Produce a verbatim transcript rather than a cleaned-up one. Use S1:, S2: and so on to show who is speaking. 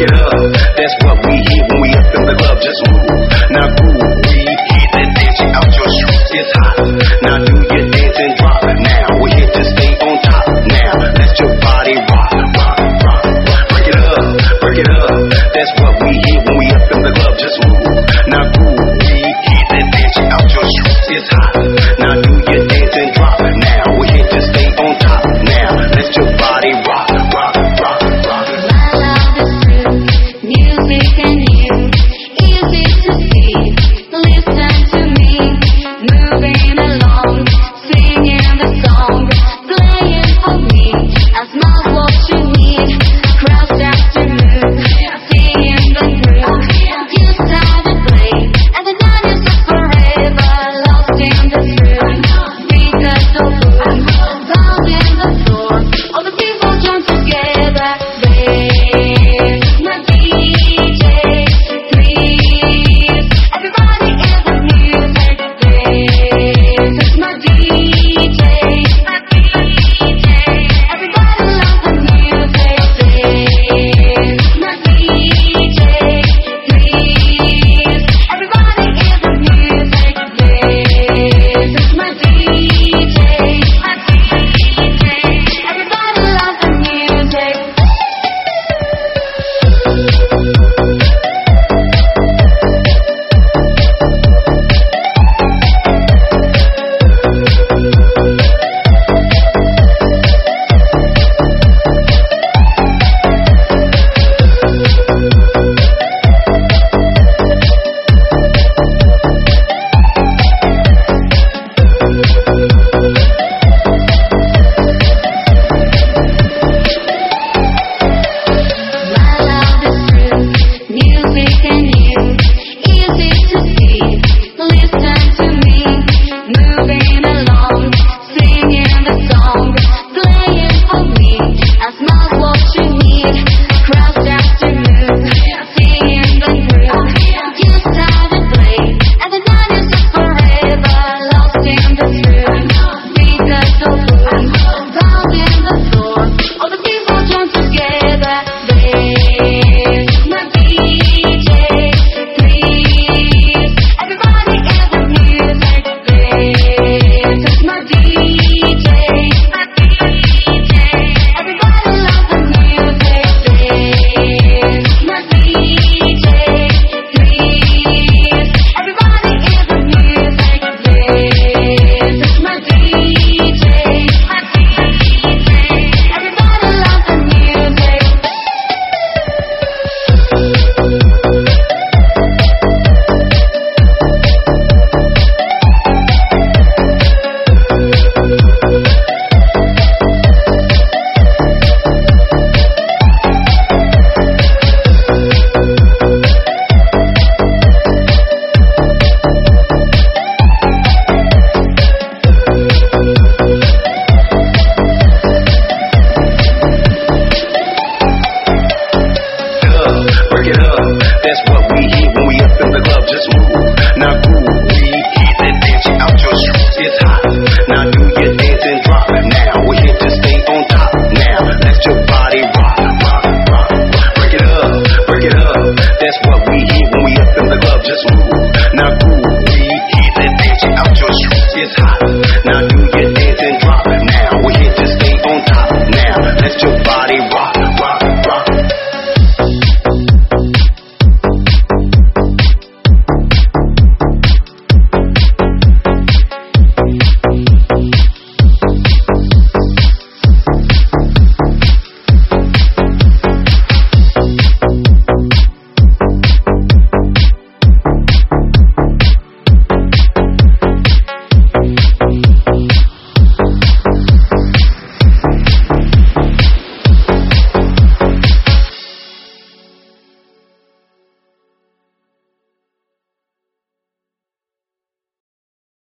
S1: it up. That's what we hear when we up in the club. Just move. Now groove. We hit that dancing out your shoes. It's hot. Now do your dance and drop. Now we're here to stay on top. Now let your body rock, rock, rock, rock. Break it up, break it up. That's what we hear when we up in the club. Just move. Now groove. We hit that dancing out your shoes. It's hot. Now do your dance and drop. Now we're here to stay on top. Now let your body rock, rock, rock, rock.
S2: My love is true. Music and you, easy to see. Listen to me, moving along, singing the song, playing for me. As much what you need, cross after move, singing the groove. You start to play, and the night is up forever, lost in the room. Speakers so boom, sound in the floor, all the people join together. There's my D J, please. Everybody in the music. This is my D J, my D J. Everybody loves the music. This is my D J, please. Everybody in the music. This is my D J, my D J. Everybody loves the music. My love is true. Music and you, easy to see. Listen to me, moving along, singing the song, playing for me. As much what you need, cross after move, singing the groove. You start to play, and the night is up forever, lost in the room. Speakers so boom, sound in the floor, all the people join together. There's my D J, please. Everybody in the music. This is my D J, my D J. Everybody loves the music. This is my D J, please. Everybody in the music. This is my D J, my D J. Everybody loves the music.
S1: Break it up. That's what we hear when we up in the club. Just move. Now groove. We